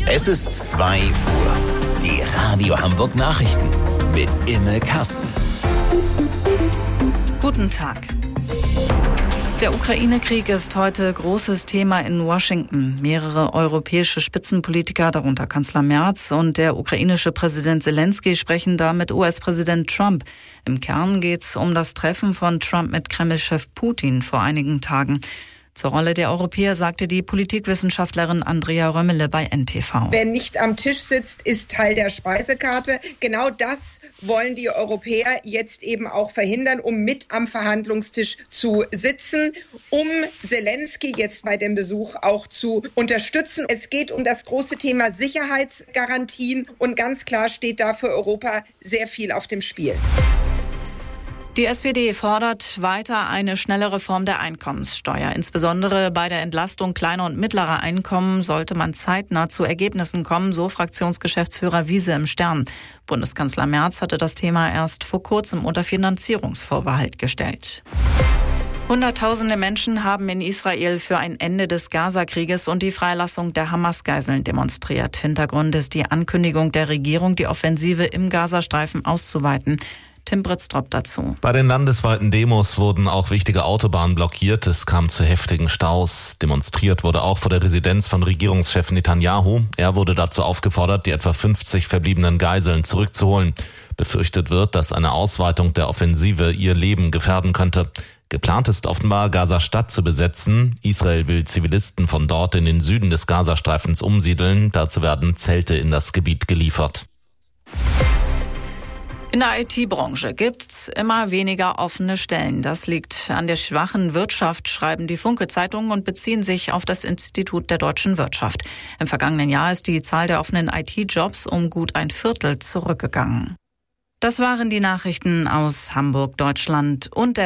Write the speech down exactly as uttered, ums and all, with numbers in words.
Es ist zwei Uhr. Die Radio Hamburg Nachrichten mit Imme Kasten. Guten Tag. Der Ukraine-Krieg ist heute großes Thema in Washington. Mehrere europäische Spitzenpolitiker, darunter Kanzler Merz und der ukrainische Präsident Zelensky, sprechen da mit U S-Präsident Trump. Im Kern geht es um das Treffen von Trump mit Kreml-Chef Putin vor einigen Tagen. Zur Rolle der Europäer sagte die Politikwissenschaftlerin Andrea Römmele bei N T V. Wer nicht am Tisch sitzt, ist Teil der Speisekarte. Genau das wollen die Europäer jetzt eben auch verhindern, um mit am Verhandlungstisch zu sitzen, um Zelensky jetzt bei dem Besuch auch zu unterstützen. Es geht um das große Thema Sicherheitsgarantien und ganz klar steht da für Europa sehr viel auf dem Spiel. Die S P D fordert weiter eine schnelle Reform der Einkommenssteuer. Insbesondere bei der Entlastung kleiner und mittlerer Einkommen sollte man zeitnah zu Ergebnissen kommen, so Fraktionsgeschäftsführer Wiese im Stern. Bundeskanzler Merz hatte das Thema erst vor kurzem unter Finanzierungsvorbehalt gestellt. Hunderttausende Menschen haben in Israel für ein Ende des Gaza-Krieges und die Freilassung der Hamas-Geiseln demonstriert. Hintergrund ist die Ankündigung der Regierung, die Offensive im Gazastreifen auszuweiten. Tim Britztrup dazu. Bei den landesweiten Demos wurden auch wichtige Autobahnen blockiert. Es kam zu heftigen Staus. Demonstriert wurde auch vor der Residenz von Regierungschef Netanyahu. Er wurde dazu aufgefordert, die etwa fünfzig verbliebenen Geiseln zurückzuholen. Befürchtet wird, dass eine Ausweitung der Offensive ihr Leben gefährden könnte. Geplant ist offenbar, Gaza-Stadt zu besetzen. Israel will Zivilisten von dort in den Süden des Gazastreifens umsiedeln. Dazu werden Zelte in das Gebiet geliefert. In der I T-Branche gibt's immer weniger offene Stellen. Das liegt an der schwachen Wirtschaft, schreiben die Funke-Zeitungen und beziehen sich auf das Institut der deutschen Wirtschaft. Im vergangenen Jahr ist die Zahl der offenen I T-Jobs um gut ein Viertel zurückgegangen. Das waren die Nachrichten aus Hamburg, Deutschland und der